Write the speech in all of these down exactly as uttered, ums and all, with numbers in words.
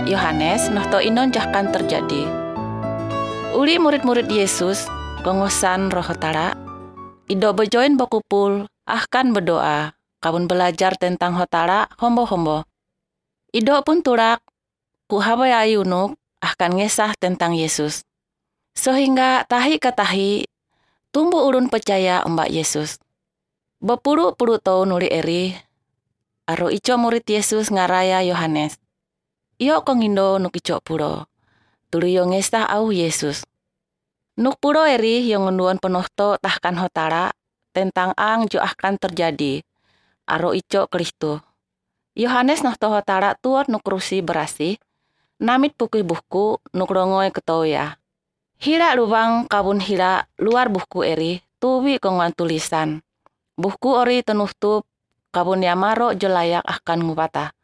Yohanes nohto inon jahkan terjadi. Uli murid-murid Yesus gongosan Roh Hotara, ido bejoin bokupul, ahkan berdoa, kabun belajar tentang Hotara hombo-hombo. Ido pun turak, ku habai ayunuk, ahkan ngesah tentang Yesus. Sehingga tahi ke tahi, tumbuh urun percaya umbak Yesus. Bepuru-puru tahun uli eri, aro ico murid Yesus ngaraya Yohanes. Iyo kongindo nuk ico puro, tulu yo ngesah au Yesus. Nuk puro eri yang ngunduan penohto tahkan Hotara, tentang ang jo akan terjadi, aro ico Kristo. Yohanes nohto Hotara tuot nuk rusi berasi, namit pukui buku nuk rongoy ketoya. Hira lubang kabun hira luar buku eri, tuwi kongan tulisan. Buku ori tenuhtup, kabun yamaro jelayak akan ngupata.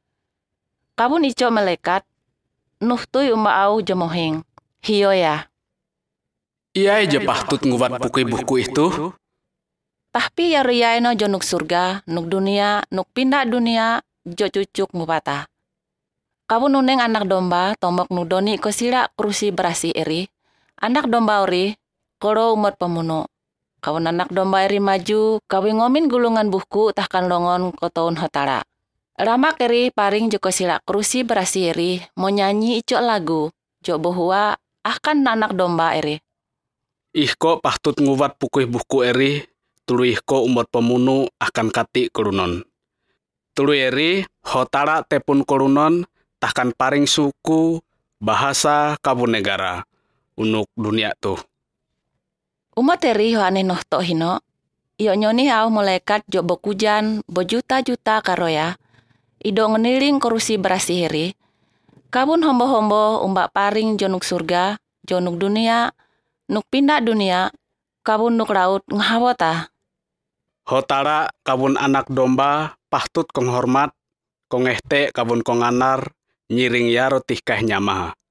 Kabun ico melekat, nuhtui umba au jemohing. Hiyo ya. Ia aja pahtut ngubat buku-buku itu. Tahpi ya riyaino jo nuk surga, nuk dunia, nuk pindah dunia, jo cucuk ngupata. Kabun nuneng anak domba, tombok nudoni ko sila krusi berasi eri. Anak domba ori, koro umat pemuno. Kabun anak domba eri maju, kawi ngomin gulungan buku tahkan longon kotoun Hotara. Ramak eri paring joko sila krusi berasi eri, mau nyanyi ico lagu, jo bohua akan anak domba eri. Ihko pahtut ngubat buku-buku eri, tulu ihko umat pemunu akan kati kelunon. Tulu eri, Hotara tepun kelunon, tahkan paring suku, bahasa kabun negara, unuk dunia tuh. Umat eri hoane nohto hino, iyo nyoni au molekat jo bokujan, bojuta-juta karoya, ido ngeniling korusi berasi eri, kabun hombo-hombo umbak paring jonuk surga, jonuk dunia, nuk pindah dunia, kabun nuk raut ngahawota. Hotara kabun anak domba, pahtut kong hormat, kong ehte kabun kong anar, nyiring ya rotih kah nyamaha.